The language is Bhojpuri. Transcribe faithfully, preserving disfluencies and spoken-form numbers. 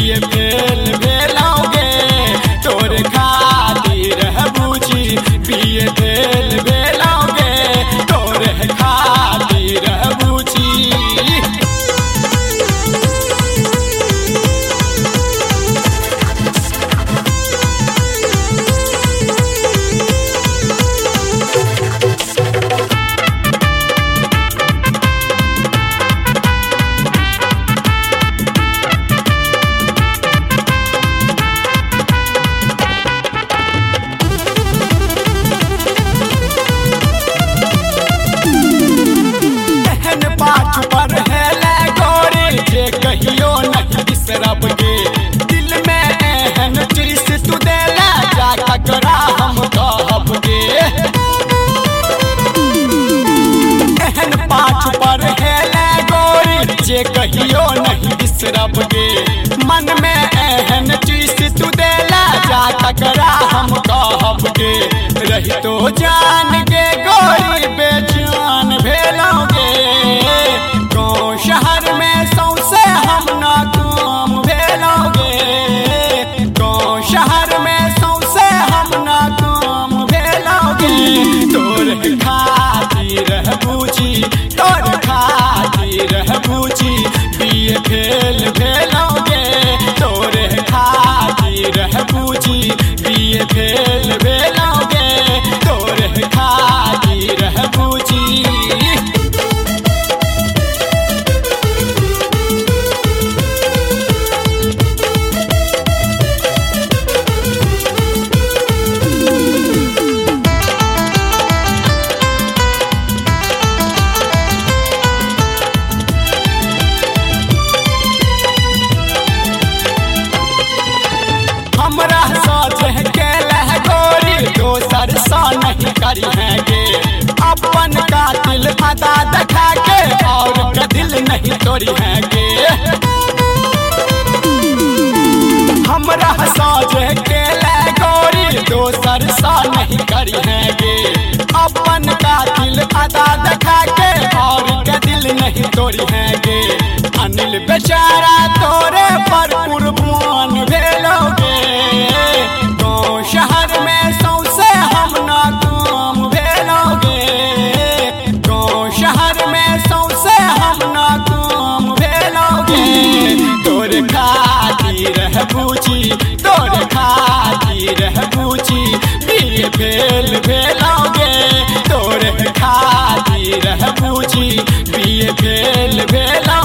बीए फेल भेलोगे तोर खातिर है बूची बीए फेल भेलोगे तोर खातिर है बूची। कहियो नहीं बिसरब गे दिल में एहन चीज तू देला जा ककरा हम कहब गे। एहन पाछ पर हेले गोरी जे कहियो नहीं बिसरब गे मन में एहन चीज तू देला जा ककरा हम कहब गे। रही तो जान गे गोरी बेजान भेलोगे गाँव शहर में सौसे हम नाकाम भेलोगे गाँव शहर में सौसे हम नाकाम भेलोगे। तोर खातिर है बूची तोर खातिर है बूची बीए फेल भेलोगे तोर खातिर है बूची बीए फेल भेलोगे तोर खातिर है बूची। हमरा साथ के लह गोरी दोसर सा नहीं करी है गे अपन कातिल अदा दिखा के और का दिल नहीं तोड़ी है गे। हमरा साथ के लह गोरी दोसर सा नहीं करी है गे अपन कातिल अदा दिखा के और का दिल नहीं तोड़ी है गे। अनिल बेचारा तोरे पर कुर्बान भेलोगे गाँव शहर में सौसे हम नाकाम भेलोगे गाँव शहर में सौसे हम नाकाम भेलोगे। तोर खातिर है बूची तोर खातिर है बूची बीए फेल भेलोगे तोर खातिर है बूची बीए फेल भेलो